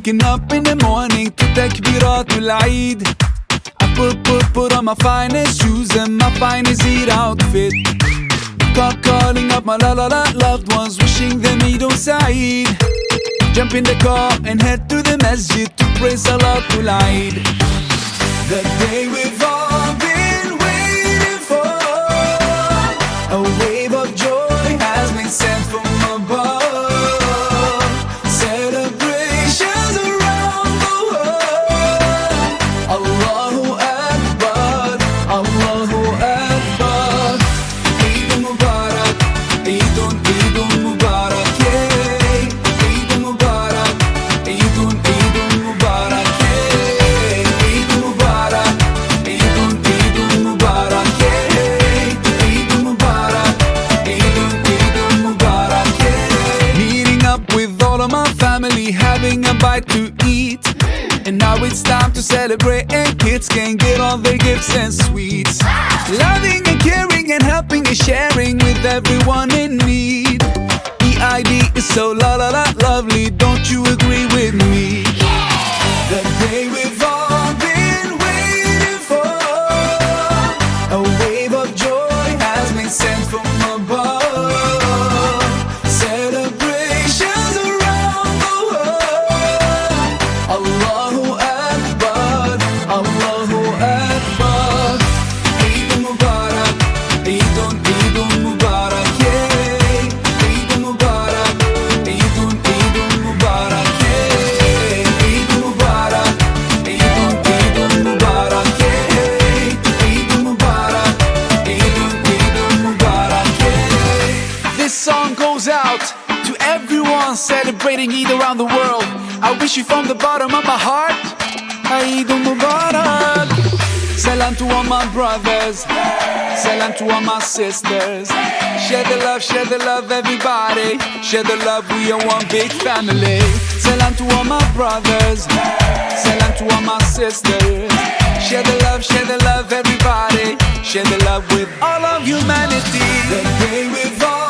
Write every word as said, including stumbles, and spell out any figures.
Waking up in the morning to takbiratul Eid. I put, put, put on my finest shoes and my finest Eid outfit. Call, calling up my la la la loved ones, wishing them Eid on Saeed. Jump in the car and head to the masjid to pray Salatul Eid. The day we've all been waiting for. A wave of joy has been sent from above. Celebrations around the world. Allahu Akbar, Allahu Akbar. Eid Mubarak, Eidun, Eidun Mubarak, yeah. Eid Mubarak, Eidun, Eidun Mubarak, yeah. Eid Mubarak, Eidun, Eidun Mubarak, yeah. Eid Mubarak, Eidun, Eidun Mubarak, yeah. Meeting up with all of my family, having a bite to eat. And now it's time to celebrate, and kids can get all their gifts and sweets. Loving and caring and helping and sharing with everyone in need. E I D is so la la la lovely, don't you agree with me? The day we've all been waiting for. A wave of joy has been sent from above. Celebrations around the world. Allahu Akbar, Allahu Akbar. Eid Mubarak, Eidun, Eidun Mubarak, yeah. Eid Mubarak, Eidun, Eidun Mubarak, yeah. Eid Mubarak, Eidun, Eidun Mubarak, yeah. Eid Mubarak, Eidun, Eidun Mubarak, yeah. This song goes out to everyone celebrating Eid around the world. I wish you from the bottom of my heart, Eid Mubarak. Salam to all my brothers, salam to all my sisters. Share the love, share the love, everybody. Share the love, we are one big family. Salam to all my brothers, salam to all my sisters. Share the love, share the love, everybody. Share the love with all of humanity. The day we've all